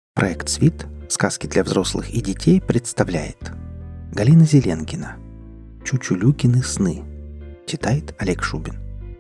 Проект «Свит. Сказки для взрослых и детей» представляет Галина Зеленкина. Чучулюкины сны. Читает Олег Шубин.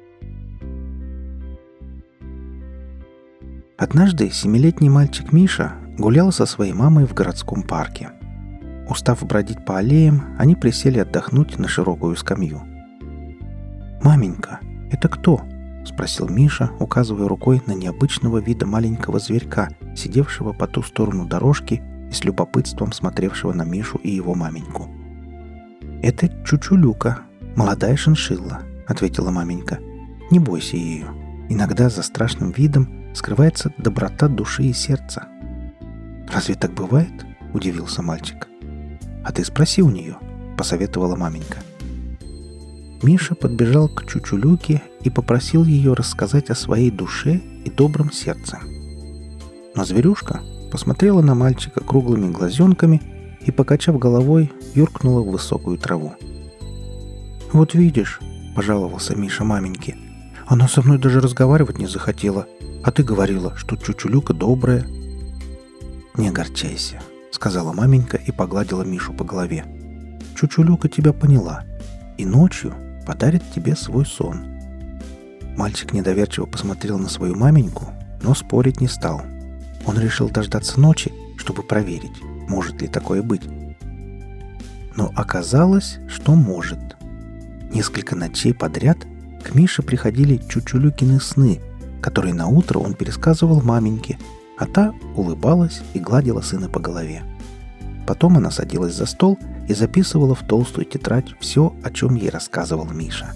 Однажды 7-летний мальчик Миша гулял со своей мамой в городском парке. Устав бродить по аллеям, они присели отдохнуть на широкую скамью. «Маменька, это кто?» — спросил Миша, указывая рукой на необычного вида маленького зверька, сидевшего по ту сторону дорожки и с любопытством смотревшего на Мишу и его маменьку. «Это Чучулюка, молодая шиншилла», — ответила маменька. «Не бойся ее. Иногда за страшным видом скрывается доброта души и сердца». «Разве так бывает?» — удивился мальчик. «А ты спроси у нее», — посоветовала маменька. Миша подбежал к Чучулюке и попросил ее рассказать о своей душе и добром сердце. Но зверюшка посмотрела на мальчика круглыми глазенками и, покачав головой, юркнула в высокую траву. «Вот видишь», — пожаловался Миша маменьке, — «она со мной даже разговаривать не захотела, а ты говорила, что Чучулюка добрая». «Не огорчайся», — сказала маменька и погладила Мишу по голове. «Чучулюка тебя поняла, и ночью подарит тебе свой сон». Мальчик недоверчиво посмотрел на свою маменьку, но спорить не стал. Он решил дождаться ночи, чтобы проверить, может ли такое быть. Но оказалось, что может. Несколько ночей подряд к Мише приходили Чучулюкины сны, которые наутро он пересказывал маменьке, а та улыбалась и гладила сына по голове. Потом она садилась за стол и записывала в толстую тетрадь все, о чем ей рассказывал Миша.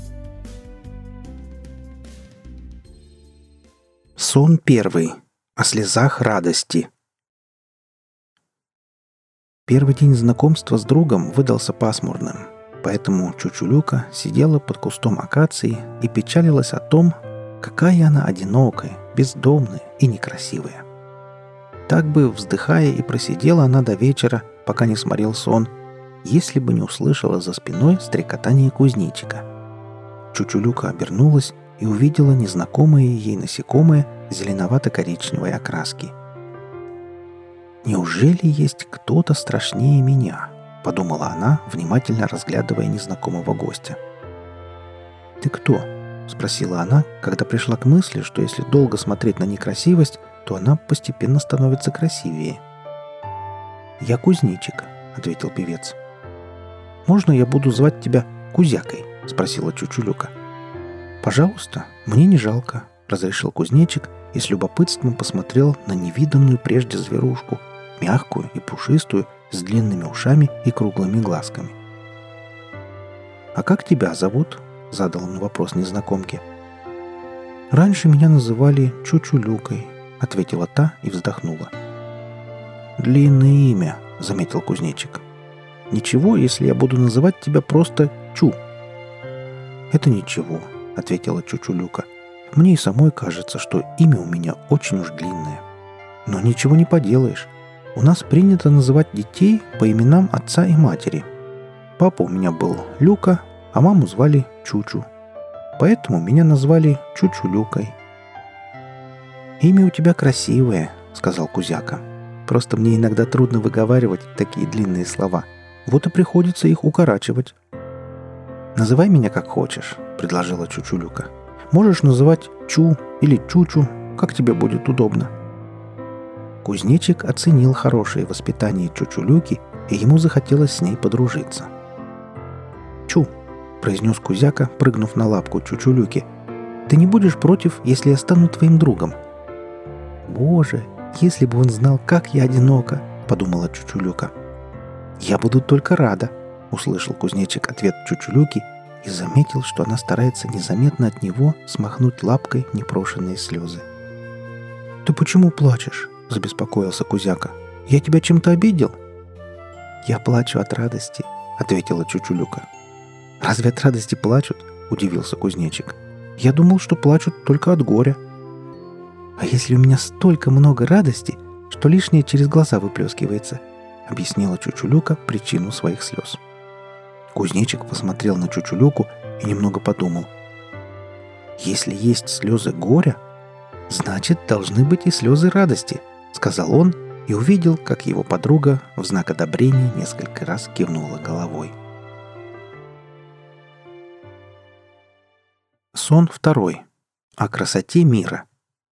Сон первый. О слезах радости. Первый день знакомства с другом выдался пасмурным, поэтому Чучулюка сидела под кустом акации и печалилась о том, какая она одинокая, бездомная и некрасивая. Так бы, вздыхая, и просидела она до вечера, пока не сморил сон, если бы не услышала за спиной стрекотание кузнечика. Чучулюка обернулась и увидела незнакомое ей насекомое зеленовато-коричневой окраски. «Неужели есть кто-то страшнее меня?» — подумала она, внимательно разглядывая незнакомого гостя. «Ты кто?» — спросила она, когда пришла к мысли, что если долго смотреть на некрасивость, то она постепенно становится красивее. «Я кузнечик», — ответил певец. «Можно я буду звать тебя Кузякой?» — спросила Чучулюка. «Пожалуйста, мне не жалко», — разрешил кузнечик и с любопытством посмотрел на невиданную прежде зверушку, мягкую и пушистую, с длинными ушами и круглыми глазками. «А как тебя зовут?» — задал он вопрос незнакомке. «Раньше меня называли Чучулюкой», — ответила та и вздохнула. «Длинное имя», — заметил кузнечик. «Ничего, если я буду называть тебя просто Чу». «Это ничего», — ответила Чучулюка. «Мне и самой кажется, что имя у меня очень уж длинное. Но ничего не поделаешь. У нас принято называть детей по именам отца и матери. Папа у меня был Люка, а маму звали Чучу. Поэтому меня назвали Чучулюкой». «Имя у тебя красивое», — сказал Кузяка. «Просто мне иногда трудно выговаривать такие длинные слова. Вот и приходится их укорачивать». «Называй меня как хочешь», — предложила Чучулюка. «Можешь называть Чу или Чучу, как тебе будет удобно». Кузнечик оценил хорошее воспитание Чучулюки, и ему захотелось с ней подружиться. «Чу», — произнес Кузяка, прыгнув на лапку Чучулюки, — «ты не будешь против, если я стану твоим другом?» «Боже, если бы он знал, как я одинока», — подумала Чучулюка. «Я буду только рада», — услышал кузнечик ответ Чучулюки и заметил, что она старается незаметно от него смахнуть лапкой непрошенные слезы. «Ты почему плачешь?» — забеспокоился Кузяка. «Я тебя чем-то обидел?» «Я плачу от радости», — ответила Чучулюка. «Разве от радости плачут?» — удивился кузнечик. «Я думал, что плачут только от горя». «А если у меня столько много радости, что лишнее через глаза выплескивается?» — объяснила Чучулюка причину своих слез. Кузнечик посмотрел на Чучулюку и немного подумал. «Если есть слезы горя, значит, должны быть и слезы радости», — сказал он и увидел, как его подруга в знак одобрения несколько раз кивнула головой. Сон второй. О красоте мира.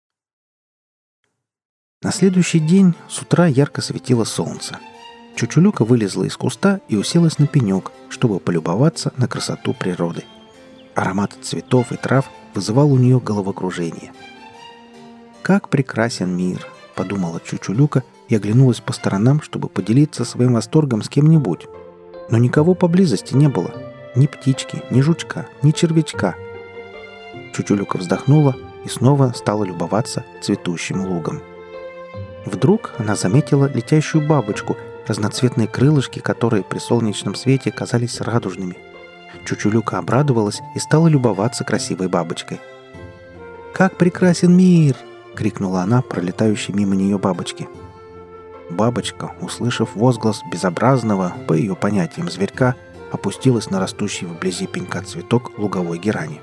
На следующий день с утра ярко светило солнце. Чучулюка вылезла из куста и уселась на пенек, чтобы полюбоваться на красоту природы. Аромат цветов и трав вызывал у нее головокружение. «Как прекрасен мир!» — подумала Чучулюка и оглянулась по сторонам, чтобы поделиться своим восторгом с кем-нибудь. Но никого поблизости не было. Ни птички, ни жучка, ни червячка. Чучулюка вздохнула и снова стала любоваться цветущим лугом. Вдруг она заметила летящую бабочку, разноцветные крылышки, которые при солнечном свете казались радужными. Чучулюка обрадовалась и стала любоваться красивой бабочкой. «Как прекрасен мир!» — крикнула она пролетающей мимо нее бабочке. Бабочка, услышав возглас безобразного, по ее понятиям, зверька, опустилась на растущий вблизи пенька цветок луговой герани.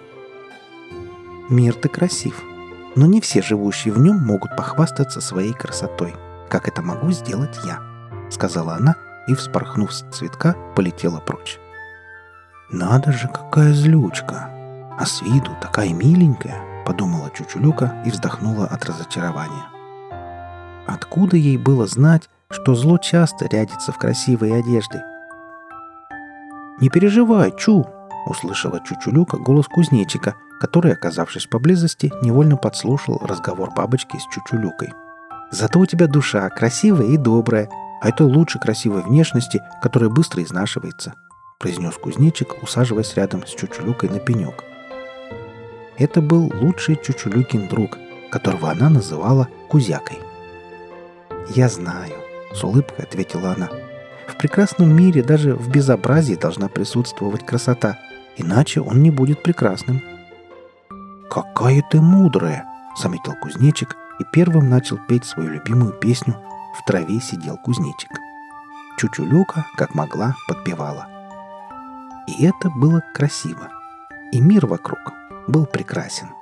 «Мир-то красив, но не все живущие в нем могут похвастаться своей красотой, как это могу сделать я», — сказала она и, вспорхнув с цветка, полетела прочь. «Надо же, какая злючка! А с виду такая миленькая!» — подумала Чучулюка и вздохнула от разочарования. Откуда ей было знать, что зло часто рядится в красивой одежде? «Не переживай, Чу!» — услышала Чучулюка голос кузнечика, который, оказавшись поблизости, невольно подслушал разговор бабочки с Чучулюкой. «Зато у тебя душа красивая и добрая, а это лучше красивой внешности, которая быстро изнашивается», — произнес кузнечик, усаживаясь рядом с Чучулюкой на пенек. Это был лучший Чучулюкин друг, которого она называла Кузякой. «Я знаю», — с улыбкой ответила она. «В прекрасном мире даже в безобразии должна присутствовать красота, иначе он не будет прекрасным». «Какая ты мудрая!» — заметил кузнечик и первым начал петь свою любимую песню «В траве сидел кузнечик». Чучулюка, как могла, подпевала. И это было красиво. И мир вокруг был прекрасен.